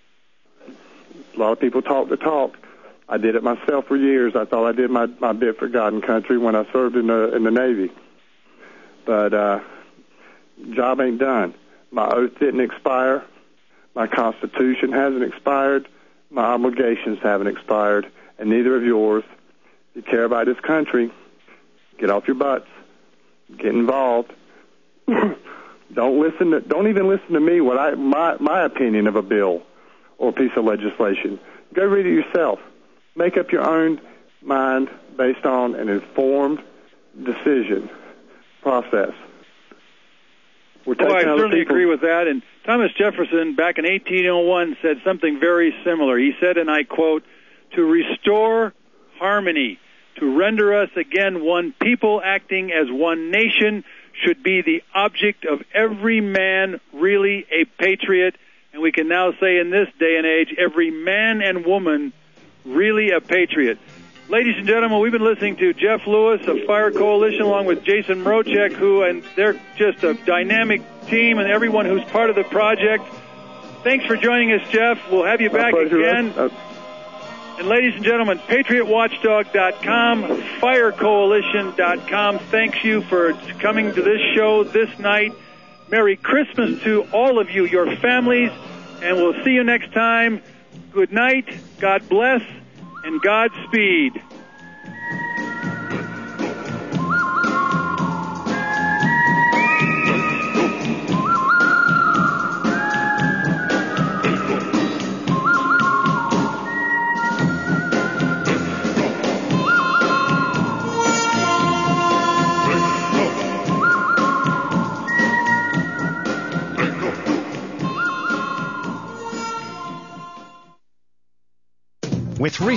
A lot of people talk the talk. I did it myself for years. I thought I did my, my bit for God and country when I served in the in the Navy. But uh, job ain't done. My oath didn't expire. My Constitution hasn't expired. My obligations haven't expired, and neither of yours. If you care about this country, get off your butts. Get involved. Don't listen to. Don't even listen to me. What I my my opinion of a bill or a piece of legislation. Go read it yourself. Make up your own mind based on an informed decision process. We're well, I certainly people. agree with that. And Thomas Jefferson, back in eighteen oh one, said something very similar. He said, and I quote, "To restore harmony, to render us again one people acting as one nation should be the object of every man really a patriot." And we can now say in this day and age, every man and woman really a patriot. Ladies and gentlemen, we've been listening to Jeff Lewis of Fire Coalition along with Jason Mroczek, who, and they're just a dynamic team, and everyone who's part of the project. Thanks for joining us, Jeff. We'll have you back again. Uh, and ladies and gentlemen, patriot watchdog dot com, fire coalition dot com. Thanks you for coming to this show this night. Merry Christmas to all of you, your families, and we'll see you next time. Good night, God bless, and Godspeed. With